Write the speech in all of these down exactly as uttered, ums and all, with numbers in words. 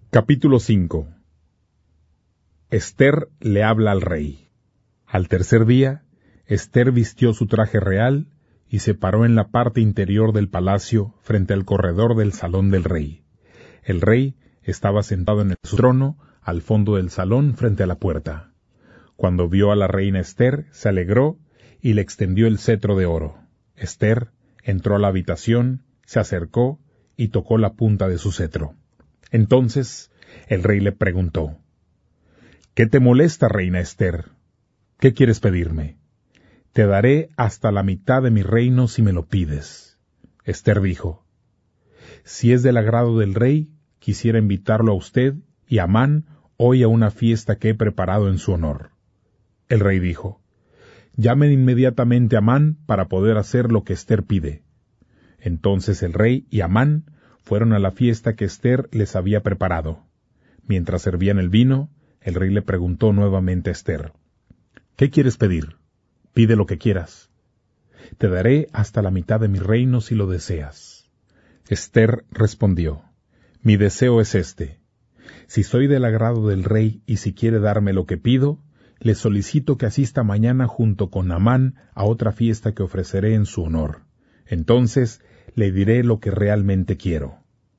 Capítulo cinco. Ester le habla al rey. Al tercer día, Ester vistió su traje real y se paró en la parte interior del palacio frente al corredor del salón del rey. El rey estaba sentado en su trono al fondo del salón frente a la puerta. Cuando vio a la reina Ester, se alegró y le extendió el cetro de oro. Ester entró a la habitación, se acercó y tocó la punta de su cetro. Entonces el rey le preguntó: ¿Qué te molesta, reina Ester? ¿Qué quieres pedirme? Te daré hasta la mitad de mi reino si me lo pides. Ester dijo: Si es del agrado del rey, quisiera invitarlo a usted y a Amán hoy a una fiesta que he preparado en su honor. El rey dijo: Llamen inmediatamente a Amán para poder hacer lo que Ester pide. Entonces el rey y Amán fueron a la fiesta que Ester les había preparado. Mientras servían el vino, el rey le preguntó nuevamente a Ester: ¿Qué quieres pedir? Pide lo que quieras. Te daré hasta la mitad de mi reino si lo deseas. Ester respondió: Mi deseo es este. Si soy del agrado del rey y si quiere darme lo que pido, le solicito que asista mañana junto con Amán a otra fiesta que ofreceré en su honor. Entonces le diré lo que realmente quiero.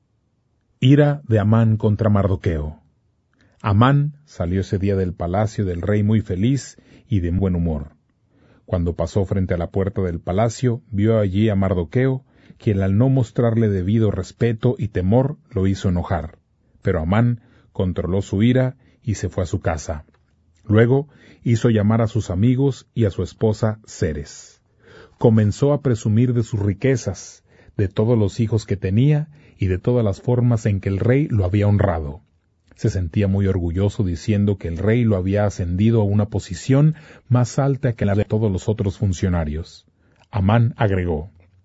Ira de Amán contra Mardoqueo. Amán salió ese día del palacio del rey muy feliz y de buen humor. Cuando pasó frente a la puerta del palacio, vio allí a Mardoqueo, quien al no mostrarle debido respeto y temor lo hizo enojar. Pero Amán controló su ira y se fue a su casa. Luego hizo llamar a sus amigos y a su esposa Ceres. Comenzó a presumir de sus riquezas, de todos los hijos que tenía y de todas las formas en que el rey lo había honrado. Se sentía muy orgulloso diciendo que el rey lo había ascendido a una posición más alta que la de todos los otros funcionarios. Amán agregó: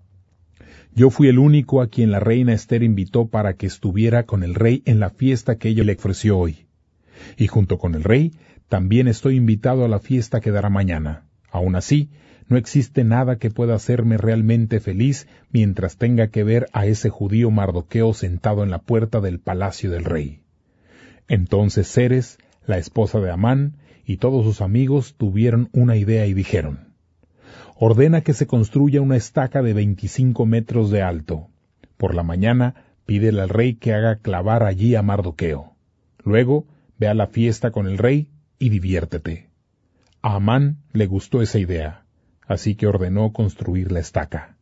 Yo fui el único a quien la reina Ester invitó para que estuviera con el rey en la fiesta que ella le ofreció hoy. Y junto con el rey, también estoy invitado a la fiesta que dará mañana. Aún así, no existe nada que pueda hacerme realmente feliz mientras tenga que ver a ese judío Mardoqueo sentado en la puerta del palacio del rey. Entonces Ceres, la esposa de Amán, y todos sus amigos tuvieron una idea y dijeron: Ordena que se construya una estaca de veinticinco metros de alto. Por la mañana pídele al rey que haga clavar allí a Mardoqueo. Luego ve a la fiesta con el rey y diviértete. A Amán le gustó esa idea, así que ordenó construir la estaca.